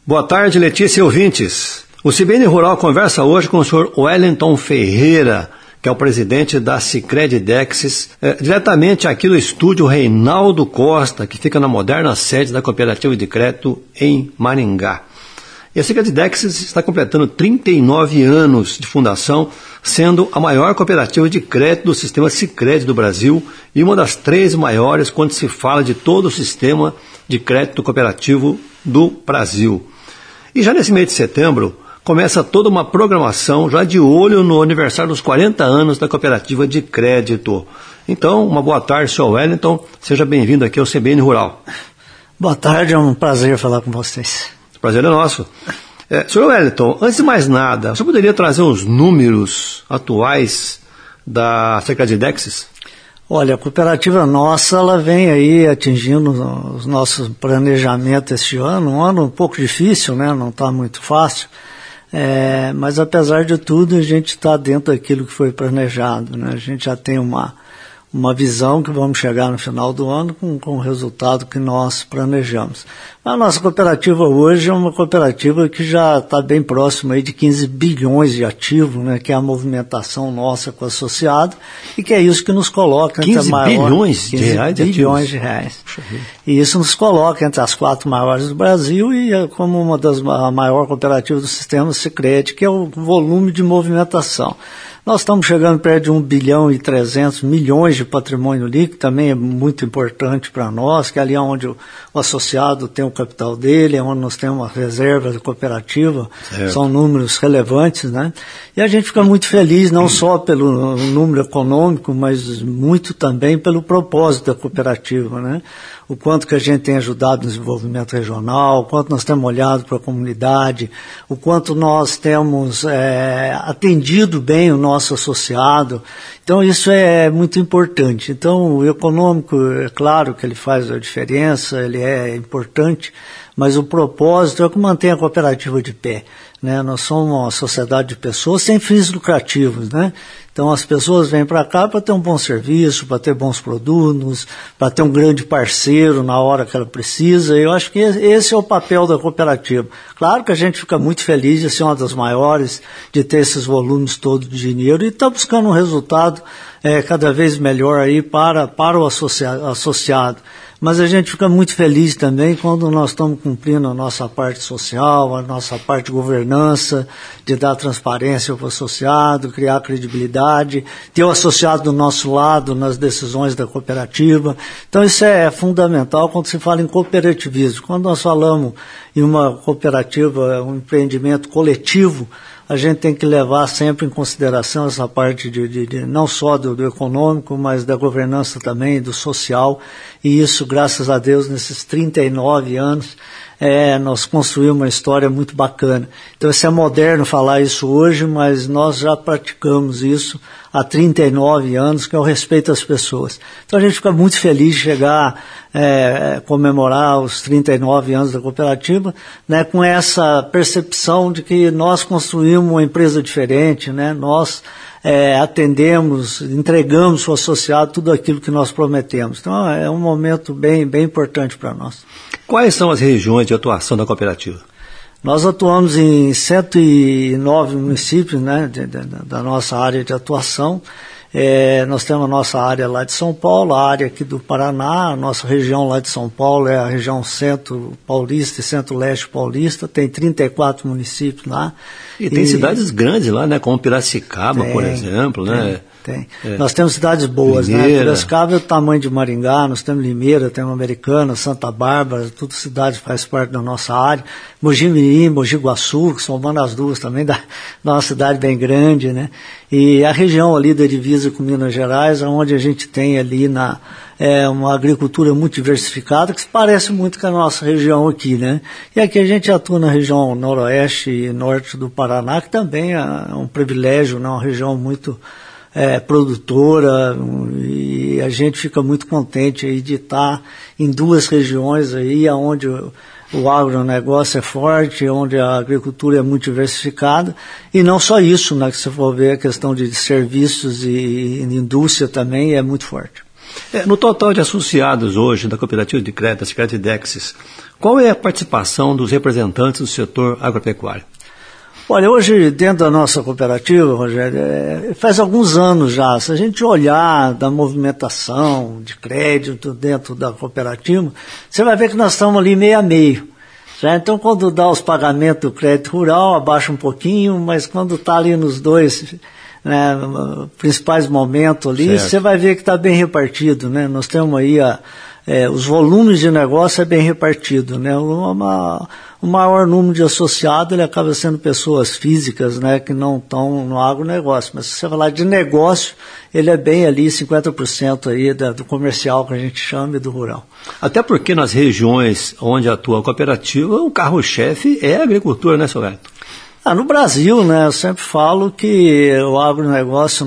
Boa tarde, Letícia e ouvintes. O CBN Rural conversa hoje com o senhor Wellington Ferreira, que é o presidente da Sicredi Dexis, diretamente aqui do estúdio Reinaldo Costa, que fica na moderna sede da Cooperativa de Crédito em Maringá. E a Sicredi Dexis está completando 39 anos de fundação, sendo a maior cooperativa de crédito do sistema Sicredi do Brasil e uma das 3 maiores quando se fala de todo o sistema de crédito cooperativo do Brasil. E já nesse mês de setembro, começa toda uma programação já de olho no aniversário dos 40 anos da Cooperativa de Crédito. Então, uma boa tarde, senhor Wellington. Seja bem-vindo aqui ao CBN Rural. Boa tarde, é um prazer falar com vocês. O prazer é nosso. Senhor Wellington, antes de mais nada, você poderia trazer os números atuais da Sicredi Dexis? Olha, a cooperativa nossa, ela vem aí atingindo os nossos planejamentos este ano, um ano um pouco difícil, né? Não está muito fácil. Mas apesar de tudo, a gente está dentro daquilo que foi planejado, né? A gente já tem uma visão que vamos chegar no final do ano com o resultado que nós planejamos. A nossa cooperativa hoje é uma cooperativa que já está bem próxima aí de 15 bilhões de ativos, né, que é a movimentação nossa com o associado, e que é isso que nos coloca entre 15 bilhões de reais? 15 bilhões de reais. E isso nos coloca entre as 4 maiores do Brasil e como uma das maior cooperativas do sistema Sicredi, que é o volume de movimentação. Nós estamos chegando perto de 1 bilhão e 300 milhões de patrimônio líquido, também é muito importante para nós, que é ali onde o associado tem o capital dele, é onde nós temos uma reserva de cooperativa, são números relevantes, né? E a gente fica muito feliz, não só pelo número econômico, mas muito também pelo propósito da cooperativa, né? O quanto que a gente tem ajudado no desenvolvimento regional, o quanto nós temos olhado para a comunidade, o quanto nós temos atendido bem o nosso associado. Então isso é muito importante. Então o econômico, é claro que ele faz a diferença, ele é importante, mas o propósito é que mantém a cooperativa de pé, né? Nós somos uma sociedade de pessoas sem fins lucrativos, né? Então as pessoas vêm para cá para ter um bom serviço, para ter bons produtos, para ter um grande parceiro na hora que ela precisa. Eu acho que esse é o papel da cooperativa. Claro que a gente fica muito feliz de ser uma das maiores, de ter esses volumes todos de dinheiro e está buscando um resultado cada vez melhor aí para o associado. Mas a gente fica muito feliz também quando nós estamos cumprindo a nossa parte social, a nossa parte de governança, de dar transparência ao associado, criar credibilidade, ter o associado do nosso lado nas decisões da cooperativa. Então isso é fundamental quando se fala em cooperativismo. Quando nós falamos em uma cooperativa, um empreendimento coletivo, a gente tem que levar sempre em consideração essa parte de não só do econômico, mas da governança também, do social, e isso, graças a Deus, nesses 39 anos, nós construímos uma história muito bacana. Então, isso é moderno falar isso hoje, mas nós já praticamos isso há 39 anos, que é o respeito às pessoas. Então, a gente fica muito feliz de chegar, comemorar os 39 anos da cooperativa, né, com essa percepção de que nós construímos uma empresa diferente, né, nós atendemos, entregamos ao associado tudo aquilo que nós prometemos. Então, é um momento bem, bem importante para nós. Quais são as regiões de atuação da cooperativa? Nós atuamos em 109 municípios, né, da nossa área de atuação. Nós temos a nossa área lá de São Paulo, a área aqui do Paraná, a nossa região lá de São Paulo é a região centro paulista e centro-leste paulista, tem 34 municípios lá. E tem cidades grandes lá, né, como Piracicaba, por exemplo, né? Tem. Nós temos cidades boas, Limeira, né? Piracicaba é o tamanho de Maringá, nós temos Limeira, temos Americana, Santa Bárbara, tudo cidades que faz parte da nossa área. Mogi-mirim, Mogi-guaçu, que somando as duas também, da nossa cidade bem grande, né? E a região ali da divisa com Minas Gerais, onde a gente tem ali uma agricultura muito diversificada, que se parece muito com a nossa região aqui, né? E aqui a gente atua na região noroeste e norte do Paraná, que também é um privilégio, né? Uma região muito produtora, e a gente fica muito contente aí de estar em 2 regiões aí, onde o agronegócio é forte, onde a agricultura é muito diversificada, e não só isso, né, que se for ver a questão de serviços e indústria também é muito forte. No total de associados hoje da Cooperativa de Crédito, da Sicredi Dexis, qual é a participação dos representantes do setor agropecuário? Olha, hoje dentro da nossa cooperativa, Rogério, faz alguns anos já, se a gente olhar da movimentação de crédito dentro da cooperativa, você vai ver que nós estamos ali meio a meio. Já, então, quando dá os pagamentos do crédito rural, abaixa um pouquinho, mas quando está ali nos dois, né, principais momentos ali, certo, você vai ver que está bem repartido, né? Nós temos aí os volumes de negócio é bem repartido, né? O maior número de associados ele acaba sendo pessoas físicas, né, que não estão no agronegócio, mas se você falar de negócio, ele é bem ali 50% aí do comercial que a gente chama e do rural. Até porque nas regiões onde atua a cooperativa, o carro-chefe é a agricultura, né, seu Wellington? No Brasil, né, eu sempre falo que o agronegócio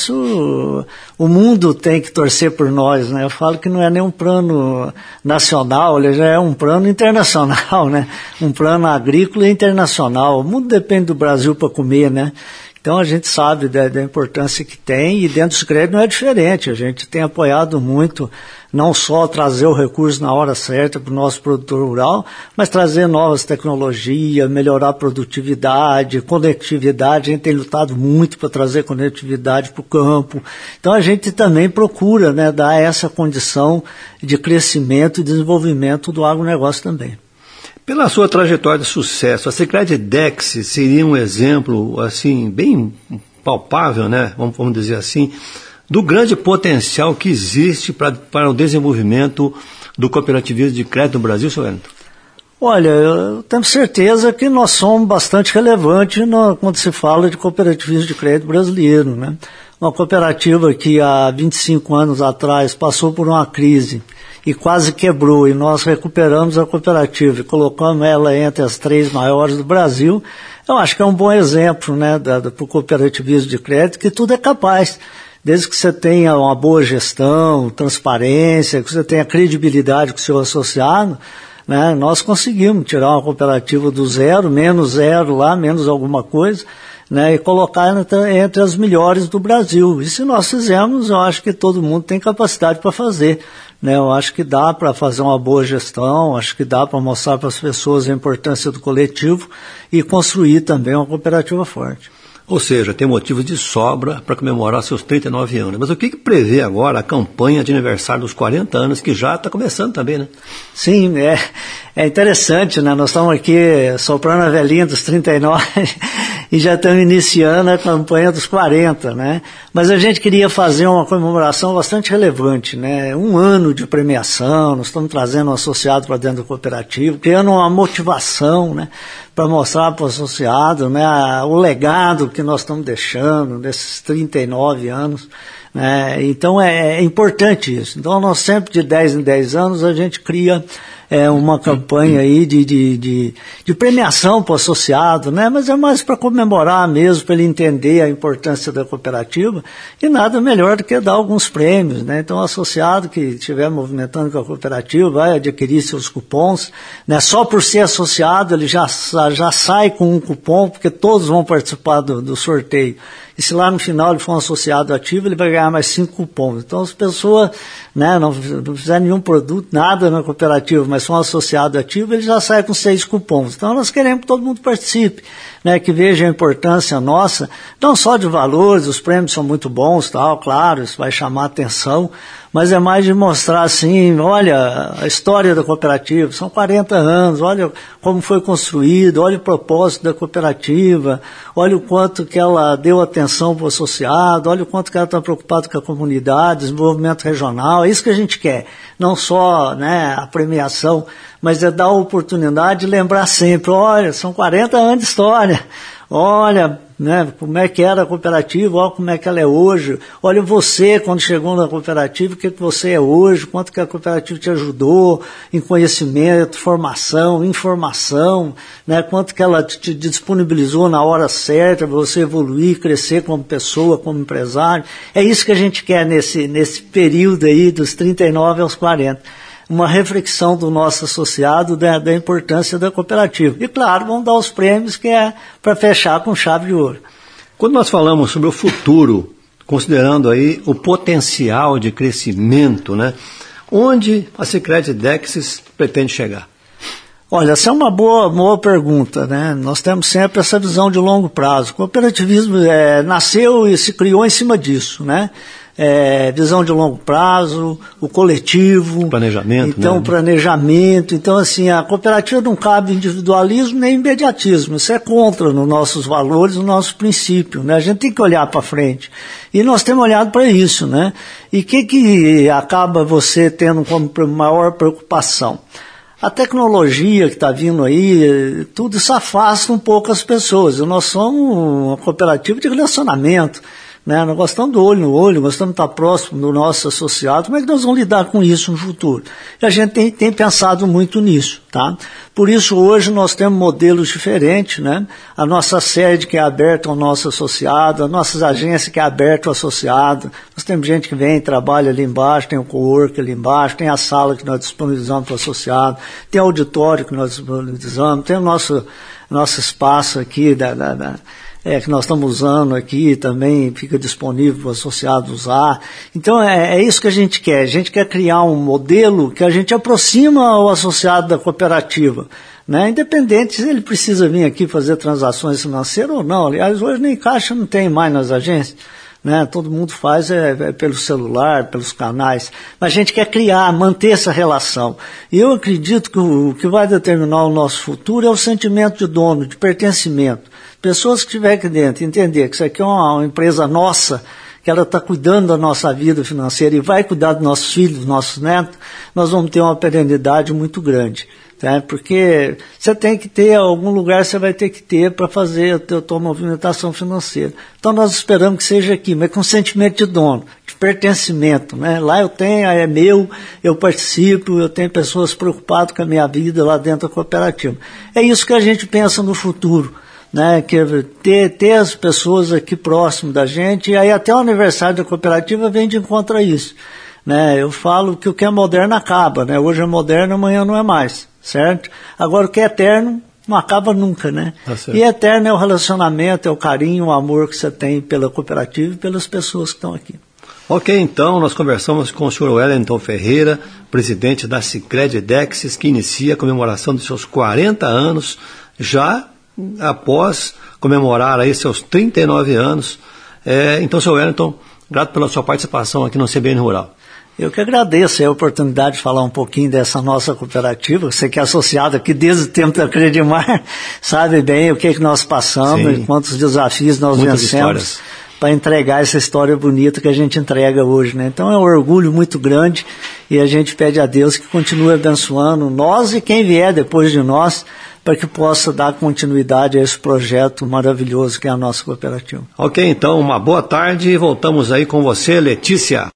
nosso, o mundo tem que torcer por nós, né? Eu falo que não é nem um plano nacional, ele já é um plano internacional, né? Um plano agrícola e internacional. O mundo depende do Brasil para comer, né? Então a gente sabe da importância que tem e dentro dos créditos não é diferente. A gente tem apoiado muito, não só trazer o recurso na hora certa para o nosso produtor rural, mas trazer novas tecnologias, melhorar a produtividade, conectividade. A gente tem lutado muito para trazer conectividade para o campo. Então a gente também procura, né, dar essa condição de crescimento e desenvolvimento do agronegócio também. Pela sua trajetória de sucesso, a Sicredi Dexis seria um exemplo, assim, bem palpável, né? Vamos dizer assim, do grande potencial que existe para o desenvolvimento do cooperativismo de crédito no Brasil, senhor Wellington? Olha, eu tenho certeza que nós somos bastante relevantes quando se fala de cooperativismo de crédito brasileiro, né? Uma cooperativa que há 25 anos atrás passou por uma crise e quase quebrou, e nós recuperamos a cooperativa e colocamos ela entre as 3 maiores do Brasil. Eu acho que é um bom exemplo, né, para o cooperativismo de crédito, que tudo é capaz, desde que você tenha uma boa gestão, transparência, que você tenha credibilidade com o seu associado, né, nós conseguimos tirar uma cooperativa do zero, menos zero lá, menos alguma coisa, né, e colocar entre as melhores do Brasil. E se nós fizermos, eu acho que todo mundo tem capacidade para fazer. Né, eu acho que dá para fazer uma boa gestão, acho que dá para mostrar para as pessoas a importância do coletivo e construir também uma cooperativa forte. Ou seja, tem motivos de sobra para comemorar seus 39 anos. Mas o que prevê agora a campanha de aniversário dos 40 anos, que já está começando também, né? Sim, é interessante, né? Nós estamos aqui soprando a velhinha dos 39 e já estamos iniciando a campanha dos 40, né? Mas a gente queria fazer uma comemoração bastante relevante, né? 1 ano de premiação, nós estamos trazendo um associado para dentro do cooperativo, criando uma motivação, né? Para mostrar para o associado, né, o legado que nós estamos deixando nesses 39 anos. Né? Então é importante isso. Então nós sempre de 10 em 10 anos a gente cria uma campanha aí de premiação para o associado, né? Mas é mais para comemorar mesmo, para ele entender a importância da cooperativa, e nada melhor do que dar alguns prêmios, né? Então o associado que estiver movimentando com a cooperativa vai adquirir seus cupons, né? Só por ser associado ele já sai com um cupom, porque todos vão participar do sorteio. E se lá no final ele for um associado ativo, ele vai ganhar mais 5 cupons. Então as pessoas, né, não fizeram nenhum produto, nada na cooperativa, mas são um associado ativo, ele já sai com 6 cupons. Então nós queremos que todo mundo participe, né, que veja a importância nossa, não só de valores, os prêmios são muito bons, tal, claro, isso vai chamar a atenção, mas é mais de mostrar assim, olha a história da cooperativa, são 40 anos, olha como foi construído, olha o propósito da cooperativa, olha o quanto que ela deu atenção para o associado, olha o quanto que ela está preocupada com a comunidade, desenvolvimento regional, é isso que a gente quer, não só, né, a premiação, mas é dar a oportunidade de lembrar sempre, olha, são 40 anos de história, olha, né, como é que era a cooperativa, olha como é que ela é hoje, olha você quando chegou na cooperativa, o que você é hoje, quanto que a cooperativa te ajudou em conhecimento, formação, informação, né, quanto que ela te disponibilizou na hora certa para você evoluir, crescer como pessoa, como empresário. É isso que a gente quer nesse período aí dos 39 aos 40. Uma reflexão do nosso associado da importância da cooperativa. E, claro, vamos dar os prêmios que é para fechar com chave de ouro. Quando nós falamos sobre o futuro considerando aí o potencial de crescimento, né? Onde a Sicredi Dexis pretende chegar? Olha, essa é uma boa pergunta, né? Nós temos sempre essa visão de longo prazo. O cooperativismo nasceu e se criou em cima disso, né? Visão de longo prazo, o coletivo. Planejamento, então, né? Planejamento. Então, assim, a cooperativa não cabe individualismo nem imediatismo. Isso é contra nos nossos valores, no nosso princípio, né? A gente tem que olhar para frente. E nós temos olhado para isso, né? E o que acaba você tendo como maior preocupação? A tecnologia que está vindo aí, tudo isso afasta um pouco as pessoas. Nós somos uma cooperativa de relacionamento, né? Nós gostamos do olho no olho, gostamos de estar próximo do nosso associado. Como é que nós vamos lidar com isso no futuro? E a gente tem pensado muito nisso, tá? Por isso, hoje, nós temos modelos diferentes, né? A nossa sede que é aberta ao nosso associado, as nossas agências que é aberta ao associado. Nós temos gente que vem e trabalha ali embaixo, tem o cowork ali embaixo, tem a sala que nós disponibilizamos para o associado, tem o auditório que nós disponibilizamos, tem o nosso espaço aqui que nós estamos usando aqui, também fica disponível para o associado usar. Então, é isso que a gente quer. A gente quer criar um modelo que a gente aproxima o associado da cooperativa, né? Independente se ele precisa vir aqui fazer transações financeiras ou não. Aliás, hoje nem caixa não tem mais nas agências, né? Todo mundo faz pelo celular, pelos canais. Mas a gente quer manter essa relação. E eu acredito que o que vai determinar o nosso futuro é o sentimento de dono, de pertencimento. Pessoas que estiverem aqui dentro, entender que isso aqui é uma empresa nossa, que ela está cuidando da nossa vida financeira e vai cuidar dos nossos filhos, dos nossos netos, nós vamos ter uma perenidade muito grande. Tá? Porque você tem que ter, algum lugar você vai ter que ter para fazer a tua movimentação financeira. Então nós esperamos que seja aqui, mas com sentimento de dono, de pertencimento, né? Lá eu tenho, é meu, eu participo, eu tenho pessoas preocupadas com a minha vida lá dentro da cooperativa. É isso que a gente pensa no futuro, né? Que ter as pessoas aqui próximo da gente, e aí até o aniversário da cooperativa vem de encontro a isso, né? Eu falo que o que é moderno acaba, né? Hoje é moderno, amanhã não é mais, certo? Agora o que é eterno não acaba nunca, né? E eterno é o relacionamento, é o carinho, o amor que você tem pela cooperativa e pelas pessoas que estão aqui. Ok, então nós conversamos com o Sr. Wellington Ferreira, presidente da Sicredi Dexis, que inicia a comemoração dos seus 40 anos, já após comemorar aí seus 39 anos. Então, Sr. Wellington, grato pela sua participação aqui no CBN Rural. Eu que agradeço a oportunidade de falar um pouquinho dessa nossa cooperativa. Você que é associado aqui desde o tempo da Credimar, sabe bem o que nós passamos, quantos desafios nós vencemos para entregar essa história bonita que a gente entrega hoje, né? Então é um orgulho muito grande e a gente pede a Deus que continue abençoando nós e quem vier depois de nós, para que possa dar continuidade a esse projeto maravilhoso que é a nossa cooperativa. Ok, então uma boa tarde e voltamos aí com você, Letícia.